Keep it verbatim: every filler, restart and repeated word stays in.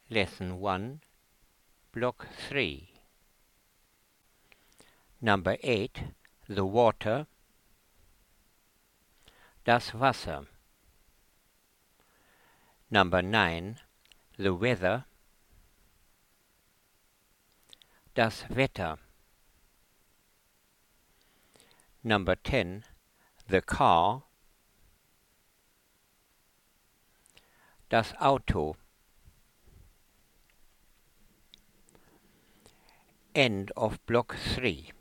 Lesson one, Block three. Number eight, the water. Das Wasser. Number nine, the weather. Das Wetter. Number ten, the car. Das Auto. End of Block three.